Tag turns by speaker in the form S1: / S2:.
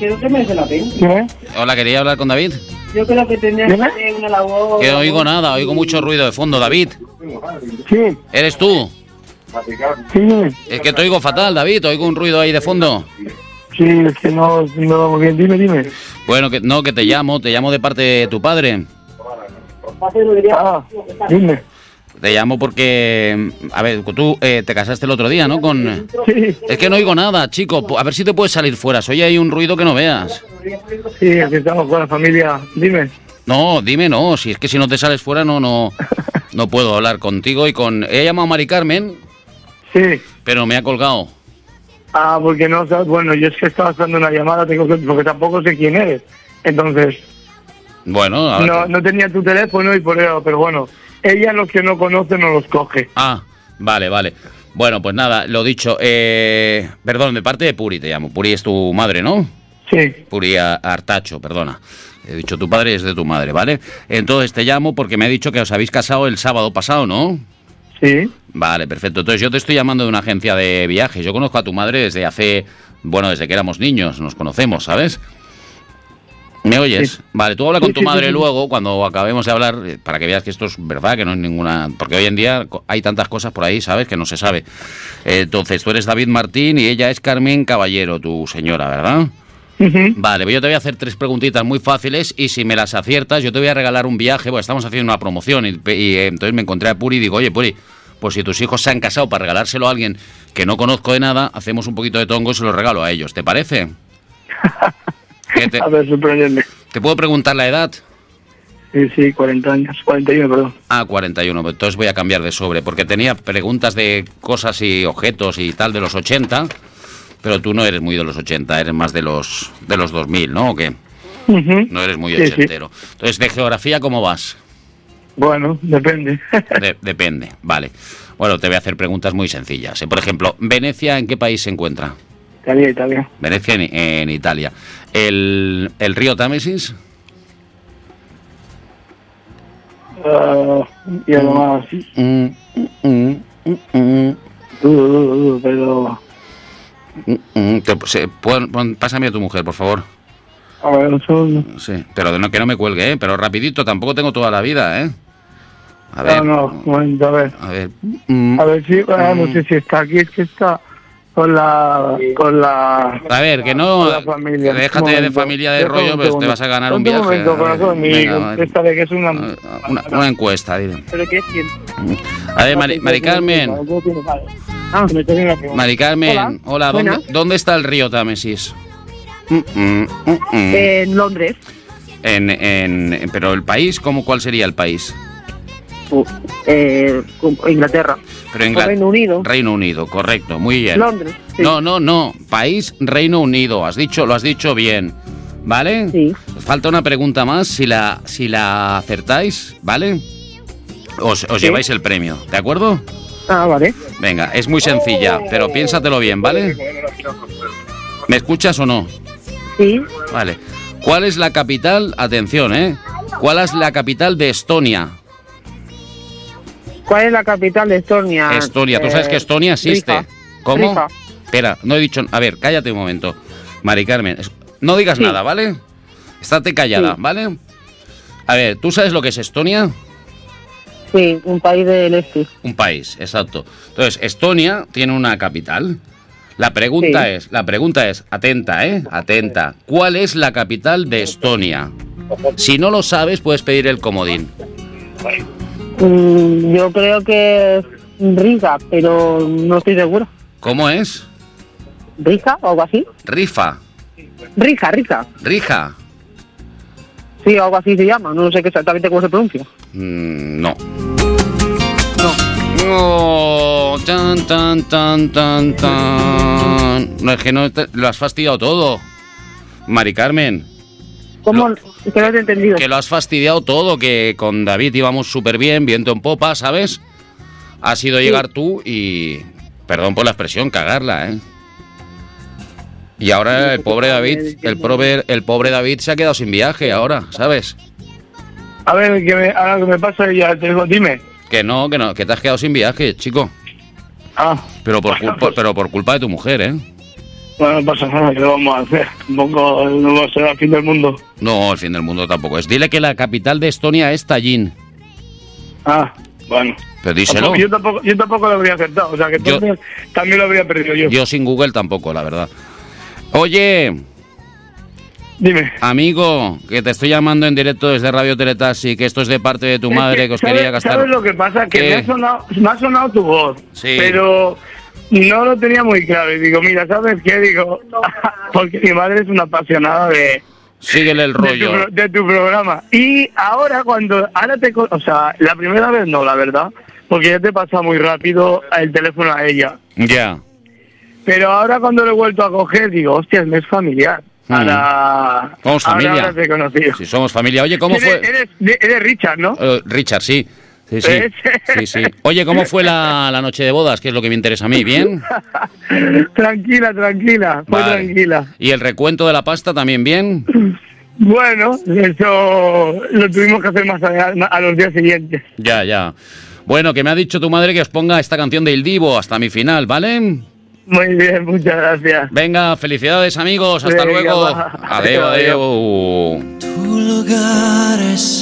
S1: ¿Qué?
S2: Hola, quería hablar con David.
S3: Yo creo que tendría que hacer una labor...
S2: Que no oigo nada, oigo mucho ruido de fondo. David,
S1: Sí,
S2: ¿eres tú?
S1: sí,
S2: Es que te oigo fatal, David, oigo un ruido ahí de fondo.
S1: sí, es que no muy bien. Dime.
S2: Bueno, que no, que te llamo de parte de tu padre.
S1: Ah, dime.
S2: Te llamo porque, a ver, tú te casaste el otro día, ¿no?
S1: Sí,
S2: Es que no oigo nada, chico, a ver si te puedes salir fuera, soy ahí un ruido que no veas.
S1: sí, aquí estamos con la familia. Dime.
S2: No, dime no, si es que si no te sales fuera no puedo hablar contigo y con... He llamado a Mari Carmen,
S1: Sí.
S2: pero me ha colgado.
S1: Ah, porque no sabes. Bueno, yo es que estaba haciendo una llamada, porque tampoco sé quién eres. Entonces,
S2: Bueno, ahora
S1: no tenía tu teléfono y por eso, pero bueno, ella los que no conoce no los coge.
S2: Ah, vale. Bueno, pues nada, lo dicho, perdón, de parte de Puri te llamo. Puri es tu madre, ¿no?
S1: Sí,
S2: Puri Artacho, perdona. He dicho tu padre es de tu madre, ¿vale? Entonces te llamo porque me ha dicho que os habéis casado el sábado pasado, ¿no?
S1: sí.
S2: Vale, perfecto. Entonces yo te estoy llamando de una agencia de viajes. Yo conozco a tu madre desde desde que éramos niños, nos conocemos, ¿sabes? ¿Me oyes?
S1: Sí.
S2: Vale, tú habla con
S1: Sí,
S2: tu
S1: sí,
S2: madre
S1: sí, sí.
S2: luego, cuando acabemos de hablar, para que veas que esto es verdad, que no es ninguna... Porque hoy en día hay tantas cosas por ahí, ¿sabes? Que no se sabe. Entonces, tú eres David Martín y ella es Carmen Caballero, tu señora, ¿verdad?
S1: Ujú.
S2: Vale, pues yo te voy a hacer 3 preguntitas muy fáciles y si me las aciertas, yo te voy a regalar un viaje, pues estamos haciendo una promoción y entonces me encontré a Puri y digo, oye, Puri, pues si tus hijos se han casado para regalárselo a alguien que no conozco de nada, hacemos un poquito de tongo y se lo regalo a ellos, ¿te parece?
S1: A ver, sorprendente.
S2: ¿Te puedo preguntar la edad?
S1: Sí, 40 años, 41, perdón.
S2: Ah, 41, entonces voy a cambiar de sobre, porque tenía preguntas de cosas y objetos y tal de los 80, pero tú no eres muy de los 80, eres más de los 2000, ¿no? ¿O qué?
S1: Ujú.
S2: No eres muy
S1: Sí,
S2: ochentero. Entonces, ¿de geografía cómo vas?
S1: Bueno, depende.
S2: Depende, vale. Bueno, te voy a hacer preguntas muy sencillas. Por ejemplo, ¿Venecia en qué país se encuentra?
S1: Italia.
S2: Venecia en Italia. ¿El río Támesis?
S1: Y además, pero...
S2: Pásame a tu mujer, por favor.
S1: A ver, un segundo.
S2: Sí, pero que no me cuelgue, ¿eh? Pero rapidito, tampoco tengo toda la vida, ¿eh? A ver.
S1: No, un momento, a ver.
S2: A ver.
S1: A ver si, no sé si está aquí, es que está con la...
S2: A ver, que no...
S1: con la familia.
S2: Que déjate
S1: Un
S2: de
S1: momento.
S2: familia de
S1: Déjame
S2: rollo,
S1: un
S2: pues te
S1: segundo.
S2: vas a ganar un
S1: Ponte
S2: viaje.
S1: momento, corazón,
S2: Venga,
S1: esta de que es una...
S2: una encuesta, dile.
S3: ¿Pero qué es quién?
S2: A ver, Mari Carmen.
S3: Ah,
S2: Mari Carmen, hola,
S3: Buenas.
S2: ¿dónde está el río Támesis?
S3: en Londres.
S2: Pero el país, ¿cuál sería el país?
S3: Inglaterra.
S2: Pero
S3: O Reino Unido.
S2: Reino Unido, correcto, muy bien.
S3: Londres. Sí.
S2: No, país Reino Unido, lo has dicho bien, ¿vale?
S3: Sí.
S2: Falta una pregunta más, si la acertáis, ¿vale? Os lleváis el premio, ¿de acuerdo?
S3: Ah, vale.
S2: Venga, es muy sencilla, pero piénsatelo bien, ¿vale? ¿Me escuchas o no?
S3: Sí.
S2: Vale. ¿Cuál es la capital? Atención, ¿eh? ¿Cuál es la capital de Estonia?
S3: ¿Cuál es la capital de Estonia?
S2: Estonia. ¿Tú sabes que Estonia existe?
S3: Riga.
S2: ¿Cómo?
S3: Riga.
S2: Espera, no he dicho... A ver, cállate un momento. Mari Carmen, no digas
S3: Sí.
S2: nada, ¿vale? Estate callada,
S3: Sí.
S2: ¿vale? A ver, ¿tú sabes lo que es Estonia?
S3: Sí, un país del este.
S2: Un país, exacto. Entonces, Estonia tiene una capital. La pregunta es, atenta, atenta. ¿Cuál es la capital de Estonia? Si no lo sabes, puedes pedir el comodín.
S3: Yo creo que es Riga, pero no estoy seguro.
S2: ¿Cómo es?
S3: ¿Riga o algo así?
S2: Rifa.
S3: Rija.
S2: Rija.
S3: Sí, algo así se llama. No sé exactamente cómo se pronuncia.
S2: No.
S3: No.
S2: No, tan. No, es que no lo has fastidiado todo. Mari Carmen,
S3: ¿Cómo? Es que no te he entendido.
S2: que lo has fastidiado todo, que con David íbamos súper bien, viento en popa, ¿sabes? Has sido llegar tú y... Perdón por la expresión, cagarla, ¿eh? Y ahora el pobre David, el pobre David se ha quedado sin viaje ahora, ¿sabes?
S1: A ver, ahora que me pasa ya te digo, dime.
S2: Que no, que te has quedado sin viaje, chico.
S1: Ah,
S2: Pero por culpa de tu mujer, ¿eh?
S1: Bueno, no pasa nada, ¿qué lo vamos a hacer? Tampoco no va a ser el fin del mundo.
S2: No, el fin del mundo tampoco es. Dile que la capital de Estonia es Tallinn.
S1: Ah, bueno.
S2: Pero díselo.
S1: Yo tampoco lo habría acertado, o sea que entonces también lo habría perdido yo.
S2: Yo sin Google tampoco, la verdad. Oye,
S1: Dime.
S2: amigo, que te estoy llamando en directo desde Radio Teletaxi, que esto es de parte de tu madre, que os quería gastar...
S1: ¿Sabes lo que pasa? Que me ha sonado tu voz,
S2: sí,
S1: pero no lo tenía muy claro. Y digo, mira, ¿sabes qué? Digo, porque mi madre es una apasionada de...
S2: Síguele el rollo.
S1: De tu programa. Y ahora o sea, la primera vez no, la verdad, porque ya te pasa muy rápido el teléfono a ella.
S2: Ya.
S1: Pero ahora cuando lo he vuelto a coger, digo, hostia, me es familiar. Ahora...
S2: Somos familia.
S1: Ahora te he conocido.
S2: Sí, somos familia. Oye, ¿cómo fue?
S1: Eres Richard, ¿no?
S2: Richard, sí. Sí. Oye, ¿cómo fue la noche de bodas? Que es lo que me interesa a mí, ¿bien?
S1: Tranquila, muy tranquila.
S2: ¿Y el recuento de la pasta también bien?
S1: Bueno, eso lo tuvimos que hacer más a los días siguientes.
S2: Ya. Bueno, que me ha dicho tu madre que os ponga esta canción de Il Divo hasta mi final, ¿vale?
S1: Muy bien, muchas gracias.
S2: Venga, felicidades amigos, hasta luego. Adiós.
S4: Tu lugar es